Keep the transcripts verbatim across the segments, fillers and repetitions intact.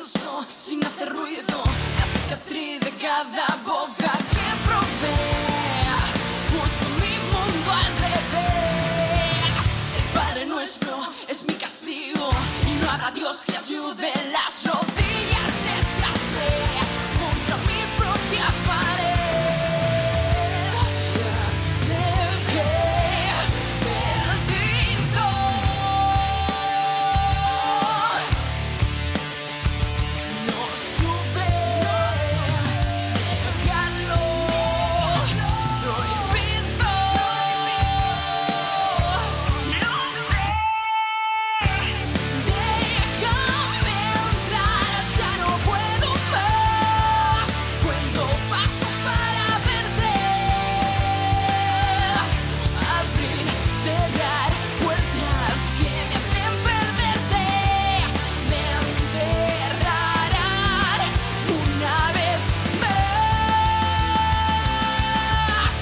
pienso sin hacer ruido, la cicatriz de cada boca que probé. Puso mi mundo al revés. El Padre Nuestro es mi castigo y no habrá Dios que ayude. Las rodillas desgasté contra mi propia pared. Ya sé que perdido. No supe dejarlo prohibido. Déjame entrar, ya no puedo más. Cuento pasos para perder. Abrir, cerrar puertas que me hacen perderte. Me enterrarán una vez más.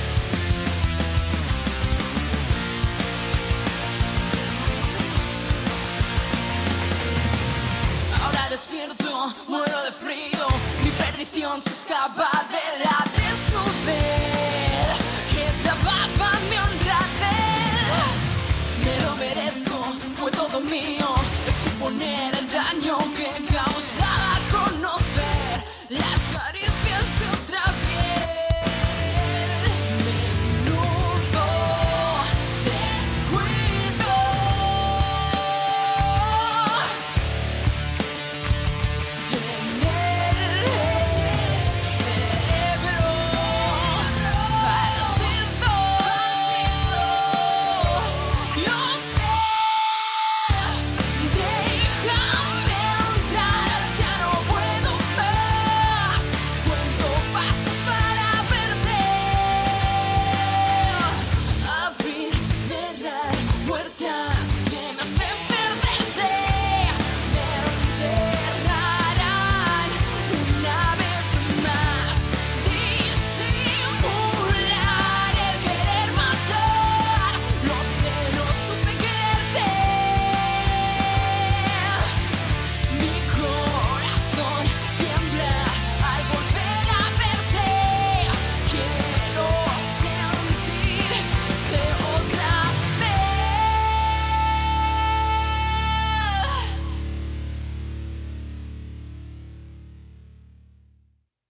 Ahora despierto, muero de frío. Mi perdición se escapa de la desnudez que tapaba mi honradez. Me lo merezco, fue todo mío. Es suponer el daño que causaba conocer las caricias de otro.